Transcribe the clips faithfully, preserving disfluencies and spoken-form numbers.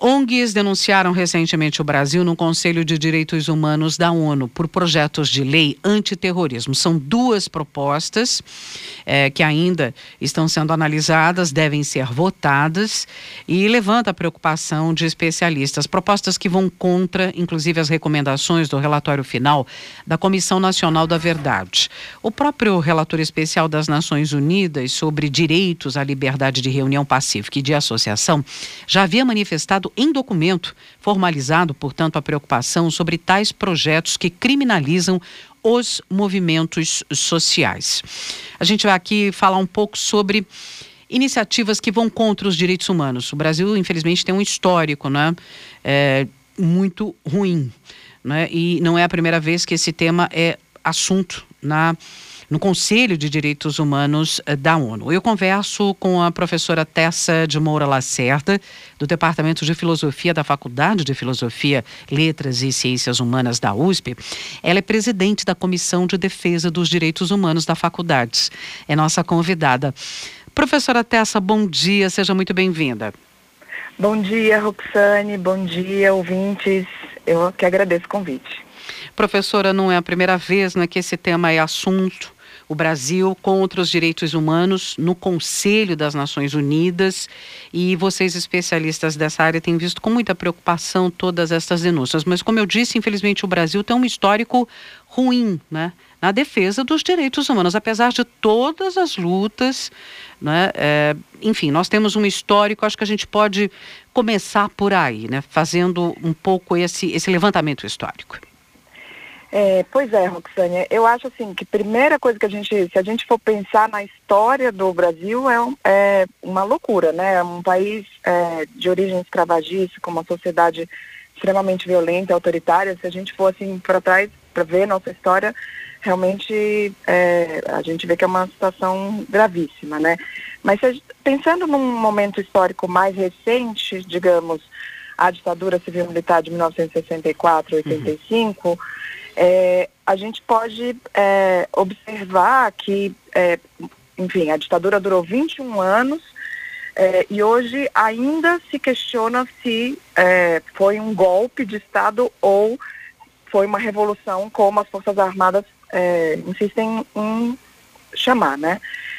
O N Gs denunciaram recentemente o Brasil no Conselho de Direitos Humanos da ONU por projetos de lei antiterrorismo. São duas propostas é, que ainda estão sendo analisadas, devem ser votadas e levanta a preocupação de especialistas. Propostas que vão contra, inclusive, as recomendações do relatório final da Comissão Nacional da Verdade. O próprio relator especial das Nações Unidas sobre direitos à liberdade de reunião pacífica e de associação já havia manifestado em documento formalizado, portanto, a preocupação sobre tais projetos que criminalizam os movimentos sociais. A gente vai aqui falar um pouco sobre iniciativas que vão contra os direitos humanos. O Brasil, infelizmente, tem um histórico, né, é, muito ruim, né, e não é a primeira vez que esse tema é assunto na no Conselho de Direitos Humanos da ONU. Eu converso com a professora Tessa de Moura Lacerda, do Departamento de Filosofia da Faculdade de Filosofia, Letras e Ciências Humanas da U S P. Ela é presidente da Comissão de Defesa dos Direitos Humanos da faculdade. É nossa convidada. Professora Tessa, bom dia, seja muito bem-vinda. Bom dia, Roxane, bom dia, ouvintes. Eu que agradeço o convite. Professora, não é a primeira vez, né, que esse tema é assunto. O Brasil contra os direitos humanos no Conselho das Nações Unidas, e vocês, especialistas dessa área, têm visto com muita preocupação todas essas denúncias. Mas, como eu disse, infelizmente o Brasil tem um histórico ruim, né, na defesa dos direitos humanos, apesar de todas as lutas, né, é, enfim, nós temos um histórico. Acho que a gente pode começar por aí, né, fazendo um pouco esse, esse levantamento histórico. É, pois é, Roxane, eu acho assim que a primeira coisa que a gente, se a gente for pensar na história do Brasil, é, um, é uma loucura, né? É um país é, de origem escravagista, com uma sociedade extremamente violenta, autoritária. Se a gente for assim para trás, para ver nossa história, realmente é, a gente vê que é uma situação gravíssima, né? Mas se a gente, pensando num momento histórico mais recente, digamos, a ditadura civil-militar de mil novecentos e sessenta e quatro, oitenta e cinco, uhum. É, a gente pode é, observar que, é, enfim, a ditadura durou vinte e um anos é, e hoje ainda se questiona se é, foi um golpe de Estado ou foi uma revolução, como as Forças Armadas é, insistem em chamar, né?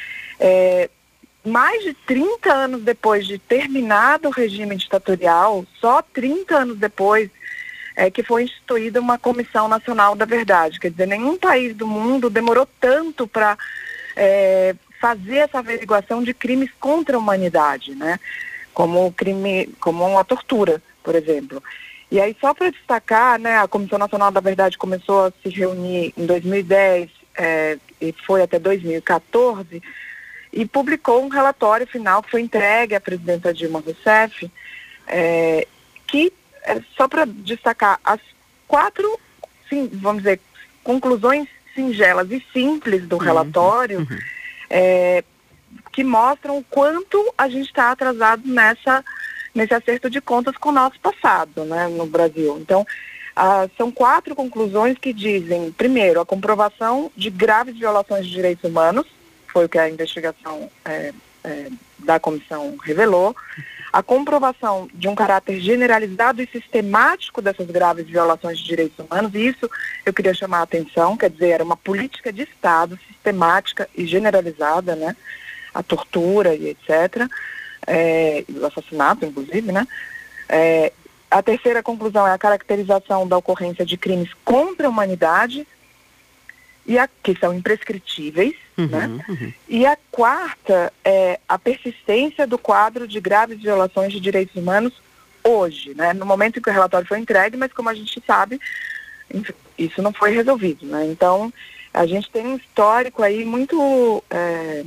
É, mais de trinta anos depois de terminado o regime ditatorial, só trinta anos depois, É, que foi instituída uma Comissão Nacional da Verdade. Quer dizer, nenhum país do mundo demorou tanto para é, fazer essa averiguação de crimes contra a humanidade, né? Como crime, como a tortura, por exemplo. E aí, só para destacar, né, a Comissão Nacional da Verdade começou a se reunir em dois mil e dez é, e foi até dois mil e quatorze e publicou um relatório final que foi entregue à presidenta Dilma Rousseff, é, que só para destacar as quatro, sim, vamos dizer, conclusões singelas e simples do relatório, uhum. é, que mostram o quanto a gente está atrasado nessa, nesse acerto de contas com o nosso passado, né, no Brasil. Então, ah, são quatro conclusões que dizem, primeiro, a comprovação de graves violações de direitos humanos, foi o que a investigação é, é, da comissão revelou, a comprovação de um caráter generalizado e sistemático dessas graves violações de direitos humanos, e isso eu queria chamar a atenção, quer dizer, era uma política de Estado sistemática e generalizada, né, a tortura e etcétera, é, o assassinato, inclusive, né. É, a terceira conclusão é a caracterização da ocorrência de crimes contra a humanidade, e a, que são imprescritíveis, uhum, né? Uhum. E a quarta é a persistência do quadro de graves violações de direitos humanos hoje, né? No momento em que o relatório foi entregue, mas como a gente sabe, isso não foi resolvido, né? Então, a gente tem um histórico aí muito é,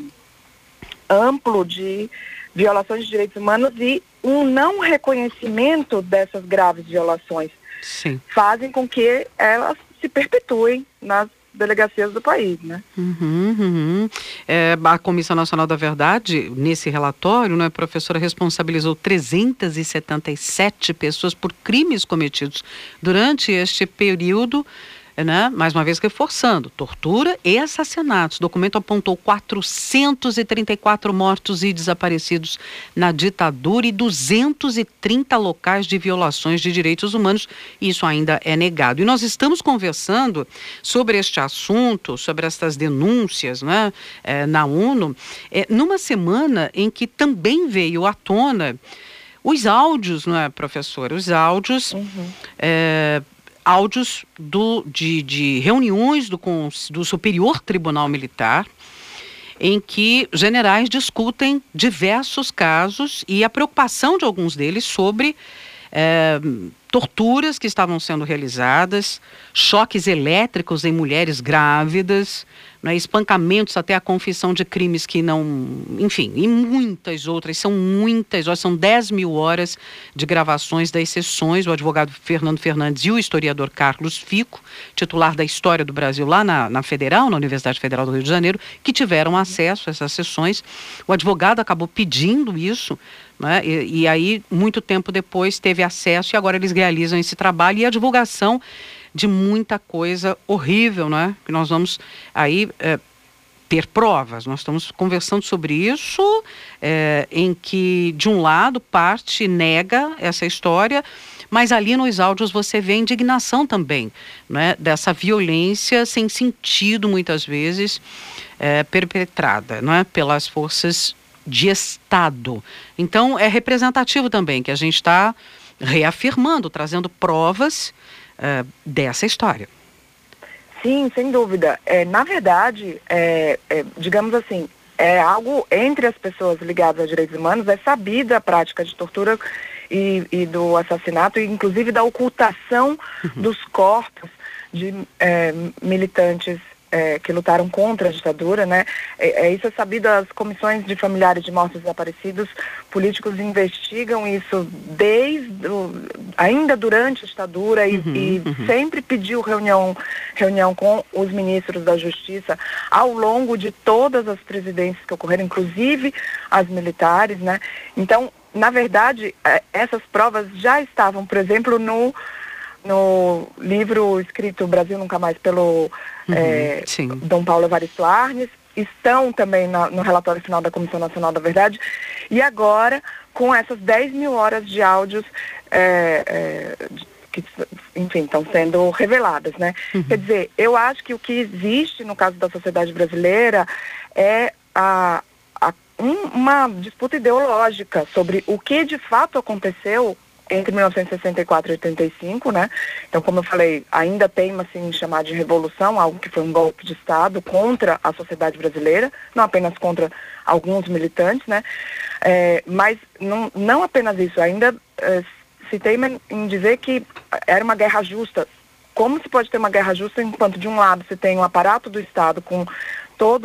amplo de violações de direitos humanos e um não reconhecimento dessas graves violações. Sim. Fazem com que elas se perpetuem nas delegacias do país, né? Uhum, uhum. É, a Comissão Nacional da Verdade, nesse relatório, né, a professora responsabilizou trezentas e setenta e sete pessoas por crimes cometidos durante este período, né, mais uma vez reforçando, tortura e assassinatos. O documento apontou quatrocentos e trinta e quatro mortos e desaparecidos na ditadura e duzentos e trinta locais de violações de direitos humanos. Isso ainda é negado. E nós estamos conversando sobre este assunto, sobre estas denúncias, né, é, na ONU, é, numa semana em que também veio à tona os áudios, não é, professora? Os áudios... Uhum. É, áudios do, de, de reuniões do, do Superior Tribunal Militar, em que generais discutem diversos casos e a preocupação de alguns deles sobre é, torturas que estavam sendo realizadas, choques elétricos em mulheres grávidas, né, espancamentos até a confissão de crimes que não... Enfim, e muitas outras, são muitas, são dez mil horas de gravações das sessões. O advogado Fernando Fernandes e o historiador Carlos Fico, titular da História do Brasil lá na, na Federal, na Universidade Federal do Rio de Janeiro, que tiveram acesso a essas sessões. O advogado acabou pedindo isso, né, e, e aí, muito tempo depois, teve acesso e agora eles realizam esse trabalho e a divulgação de muita coisa horrível, né? Que nós vamos aí é, ter provas. Nós estamos conversando sobre isso, é, em que, de um lado, parte nega essa história, mas ali nos áudios você vê a indignação também, né? Dessa violência sem sentido, muitas vezes, é, perpetrada, não é? Pelas forças de Estado. Então, é representativo também que a gente está reafirmando, trazendo provas Uh, dessa história. Sim, sem dúvida. É, na verdade, é, é, digamos assim, é algo entre as pessoas ligadas a direitos humanos, é sabida a prática de tortura e, e do assassinato, e inclusive da ocultação uhum. dos corpos de é, militantes É, que lutaram contra a ditadura, né? É, é, isso é sabido, as comissões de familiares de mortos desaparecidos, políticos investigam isso desde, o, ainda durante a ditadura e, uhum, e uhum. sempre pediu reunião, reunião com os ministros da Justiça ao longo de todas as presidências que ocorreram, inclusive as militares, né? Então, na verdade, é, essas provas já estavam, por exemplo, no no livro escrito Brasil Nunca Mais pelo uhum, é, Dom Paulo Evaristo Arnes, estão também na, no relatório final da Comissão Nacional da Verdade, e agora com essas dez mil horas de áudios é, é, que, enfim, estão sendo reveladas, né? Uhum. Quer dizer, eu acho que o que existe no caso da sociedade brasileira é a, a, um, uma disputa ideológica sobre o que de fato aconteceu entre mil novecentos e sessenta e quatro e oitenta e cinco, né? Então, como eu falei, ainda teima-se em chamar de revolução, algo que foi um golpe de Estado contra a sociedade brasileira, não apenas contra alguns militantes, né? É, mas não, não apenas isso, ainda é, se teima em dizer que era uma guerra justa. Como se pode ter uma guerra justa enquanto de um lado você tem um aparato do Estado com toda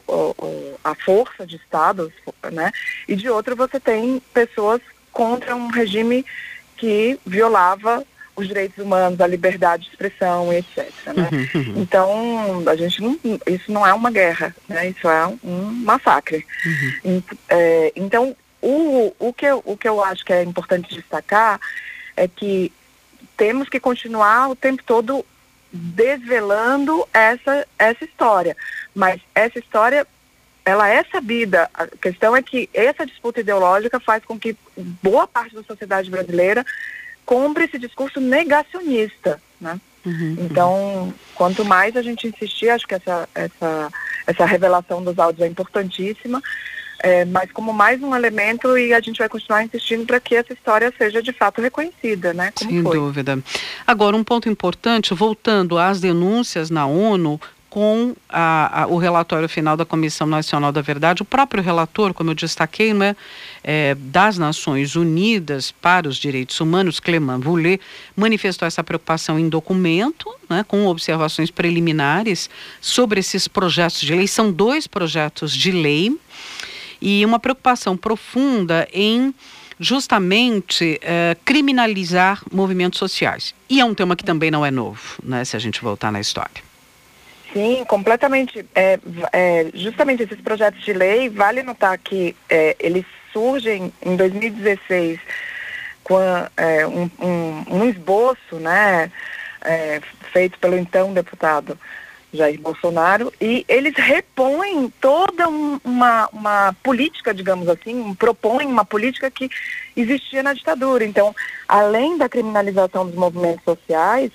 a força de Estado, né? E de outro você tem pessoas contra um regime que violava os direitos humanos, a liberdade de expressão, etcétera, né? Uhum, uhum. Então, a gente não, isso não é uma guerra, né? Isso é um, um massacre. Uhum. É, então, o, o, que eu, o que eu acho que é importante destacar é que temos que continuar o tempo todo desvelando essa, essa história. Mas essa história, ela é sabida. A questão é que essa disputa ideológica faz com que boa parte da sociedade brasileira compre esse discurso negacionista, né? Uhum, então, uhum. quanto mais a gente insistir, acho que essa, essa, essa revelação dos áudios é importantíssima, é, mas como mais um elemento, e a gente vai continuar insistindo para que essa história seja de fato reconhecida, né? Como Sem foi. dúvida. Agora, um ponto importante, voltando às denúncias na ONU, com a, a, o relatório final da Comissão Nacional da Verdade, o próprio relator, como eu destaquei, né, é, das Nações Unidas para os Direitos Humanos, Clément Voulet, manifestou essa preocupação em documento, né, com observações preliminares sobre esses projetos de lei. São dois projetos de lei e uma preocupação profunda em justamente é, criminalizar movimentos sociais. E é um tema que também não é novo, né, se a gente voltar na história. Sim, completamente. É, é, justamente esses projetos de lei, vale notar que é, eles surgem em dois mil e dezesseis com é, um, um, um esboço, né, é, feito pelo então deputado Jair Bolsonaro, e eles repõem toda um, uma, uma política, digamos assim, propõem uma política que existia na ditadura. Então, além da criminalização dos movimentos sociais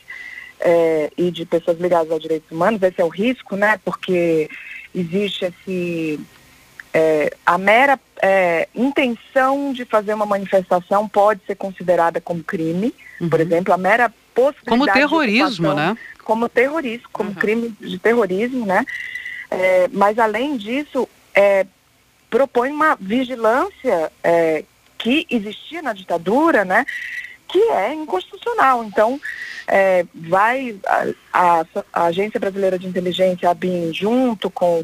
é, e de pessoas ligadas aos direitos humanos, esse é o risco, né? Porque existe esse... É, a mera é, intenção de fazer uma manifestação pode ser considerada como crime, uhum. Por exemplo, a mera possibilidade como terrorismo, né? Como terrorismo, como uhum. crime de terrorismo, né? É, mas além disso, é, propõe uma vigilância é, que existia na ditadura, né? Que é inconstitucional. Então, é, vai a, a, a Agência Brasileira de Inteligência, a ABIN, junto com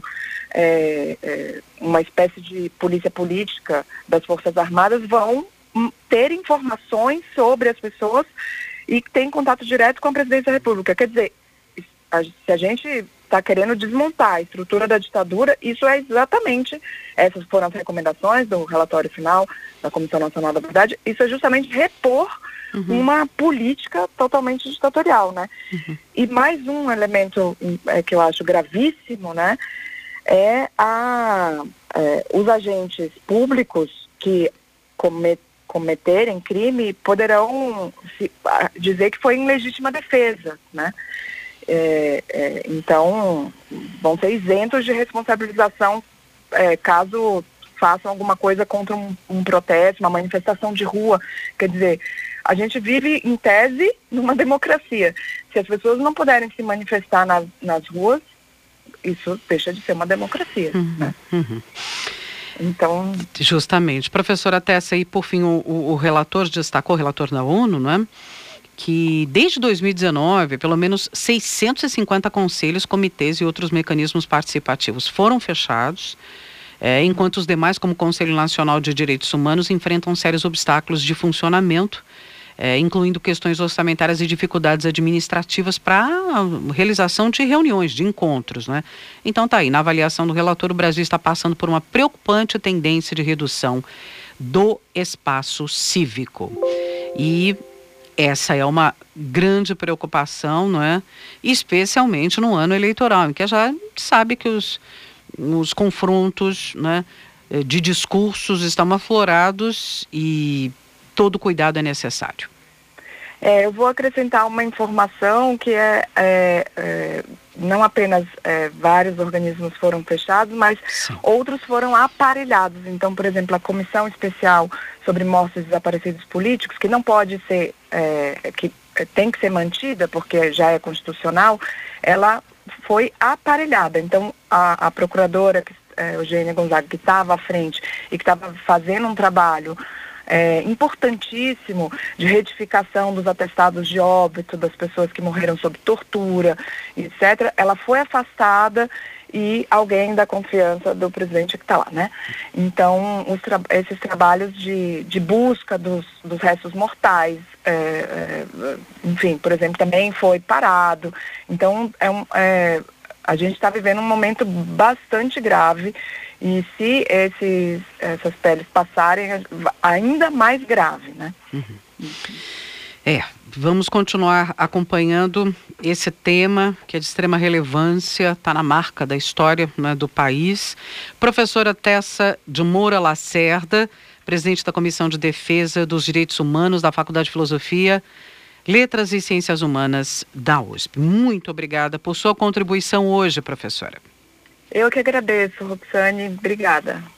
é, é, uma espécie de polícia política das Forças Armadas, vão ter informações sobre as pessoas e tem contato direto com a Presidência da República. Quer dizer, a, se a gente está querendo desmontar a estrutura da ditadura, isso é exatamente, essas foram as recomendações do relatório final da Comissão Nacional da Verdade, isso é justamente repor uhum. uma política totalmente ditatorial, né? Uhum. E mais um elemento é, que eu acho gravíssimo, né, é, a, é os agentes públicos que cometem cometerem crime, poderão se, a, dizer que foi em legítima defesa, né? É, é, então, vão ser isentos de responsabilização é, caso façam alguma coisa contra um, um protesto, uma manifestação de rua. Quer dizer, a gente vive, em tese, numa democracia. Se as pessoas não puderem se manifestar nas, nas ruas, isso deixa de ser uma democracia, uhum, né? Uhum. Então... Justamente. Professora Tessa, e por fim o, o, o relator destacou, o relator da ONU, não é? Que desde dois mil e dezenove, pelo menos seiscentos e cinquenta conselhos, comitês e outros mecanismos participativos foram fechados, é, enquanto os demais, como o Conselho Nacional de Direitos Humanos, enfrentam sérios obstáculos de funcionamento, é, incluindo questões orçamentárias e dificuldades administrativas para a realização de reuniões, de encontros, né? Então tá aí, na avaliação do relator, o Brasil está passando por uma preocupante tendência de redução do espaço cívico. E essa é uma grande preocupação, não é? Especialmente no ano eleitoral, em que já sabe que os, os confrontos, né, de discursos estão aflorados e todo cuidado é necessário. É, eu vou acrescentar uma informação que é, é, é não apenas é, vários organismos foram fechados, mas Sim. outros foram aparelhados. Então, por exemplo, a Comissão Especial sobre Mortos e Desaparecidos Políticos, que não pode ser, é, que tem que ser mantida, porque já é constitucional, ela foi aparelhada. Então, a, a procuradora, é, Eugênia Gonzaga, que estava à frente e que estava fazendo um trabalho É, importantíssimo de retificação dos atestados de óbito das pessoas que morreram sob tortura, etcétera, ela foi afastada e alguém da confiança do presidente que está lá, né? Então, os tra esses trabalhos de, de busca dos, dos restos mortais, é, é, enfim, por exemplo, também foi parado. Então, é um, é, a gente está vivendo um momento bastante grave. E se esses, essas peles passarem, ainda mais grave, né? Uhum. É, vamos continuar acompanhando esse tema que é de extrema relevância, está na marca da história, né, do país. Professora Tessa de Moura Lacerda, presidente da Comissão de Defesa dos Direitos Humanos da Faculdade de Filosofia, Letras e Ciências Humanas da U S P. Muito obrigada por sua contribuição hoje, professora. Eu que agradeço, Roxane. Obrigada.